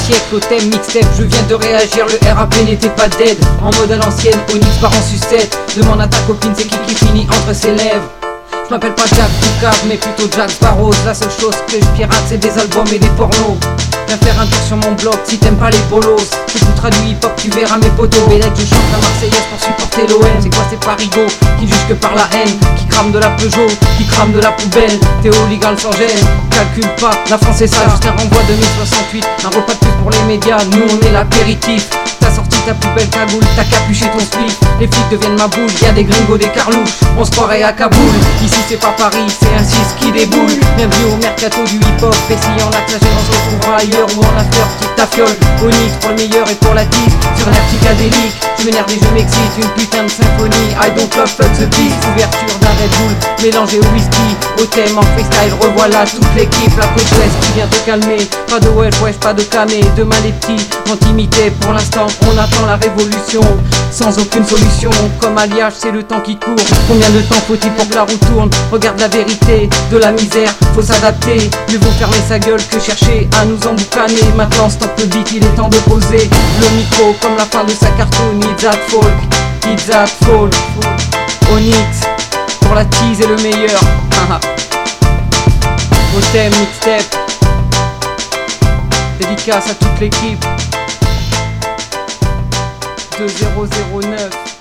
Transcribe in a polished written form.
siècle au thème mixtape. Je viens de réagir, le RAP n'était pas dead. En mode à l'ancienne, Onyx part en sucette. Demande à ta copine c'est qui finit entre ses lèvres. Je m'appelle pas Jack Ducave mais plutôt Jack Sparrow. La seule chose que je pirate c'est des albums et des pornos. Viens faire un tour sur mon blog si t'aimes pas les bolos. Tu écouteras du hip hop, tu verras mes potos. Et là que je chante la Marseillaise pour supporter l'OM. C'est quoi ces parigots qui jugent que par la haine, qui crament de la Peugeot, qui crament de la poubelle. T'es oligarque sans gêne, calcule pas, la France c'est ça, juste un renvoi 2068. Un repas de plus pour les médias, nous on est l'apéritif. T'as sorti ta plus belle cagoule, t'as capuché ton slip. Les flics deviennent ma boule, y'a des gringos, des carlouches. On se croirait à Kaboul, ici c'est pas Paris, c'est un 6 qui déboule. Bienvenue au mercato du hip hop, et si on a que la gêne on se retrouvera ailleurs où on a fleur, petite tafiole. Onyx pour le meilleur et pour la tease, sur l'air psychédélique. Je m'énerve et je m'excite, une putain de symphonie. I don't love fuck the beat, ouverture d'un Red Bull mélangé au whisky. Au thème en freestyle, revoilà toute l'équipe. La côte ouest qui vient te calmer. Pas de wesh, pas de camé. Demain les petits vont t'imiter. Pour l'instant on attend la révolution sans aucune solution. Comme alliage c'est le temps qui court. Combien de temps faut-il pour que la roue tourne? Regarde la vérité de la misère, faut s'adapter. Mieux vaut fermer sa gueule que chercher à nous emboucaner. Maintenant stop le beat, il est temps de poser le micro comme la fin de sa cartoon. It's that folk, it's that folk. Onyx pour la tease et le meilleur. Au thème mixtape, dédicace à toute l'équipe. 2009